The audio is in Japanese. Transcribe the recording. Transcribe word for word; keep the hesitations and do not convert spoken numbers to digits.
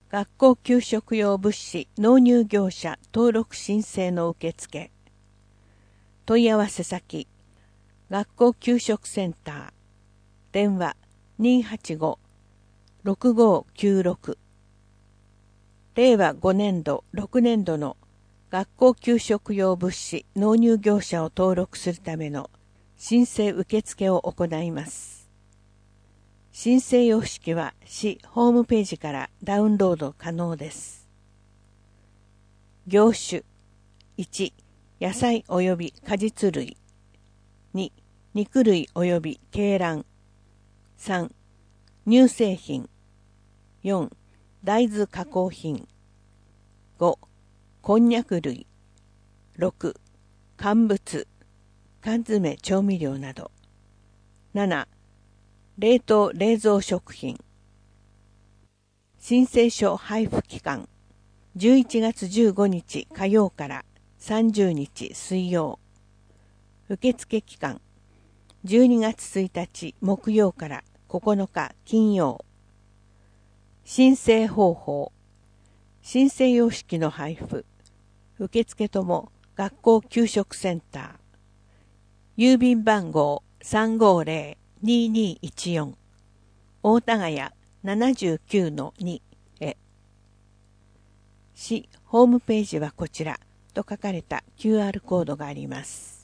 学校給食用物資納入業者登録申請の受付。問い合わせ先、学校給食センター。電話 にーはちご ろくごきゅうろく。れいわごねんどろくねんどの学校給食用物資納入業者を登録するための申請受付を行います。申請様式は市ホームページからダウンロード可能です。業種いち、野菜及び果実類。に、肉類及び鶏卵。さん、乳製品。よん、大豆加工品。ご、こんにゃく類。ろく、乾物、缶詰調味料など。なな、冷凍冷蔵食品。申請書配布期間じゅういちがつじゅうごにち火曜からさんじゅうにち水曜。受付期間じゅうにがつついたち木曜からここのか金曜。申請方法、申請様式の配布、受付とも学校給食センター。郵便番号 さんごぜろにーにーいちよん 大田谷 ななじゅうきゅうのに へ。市ホームページはこちらと書かれた キューアール コードがあります。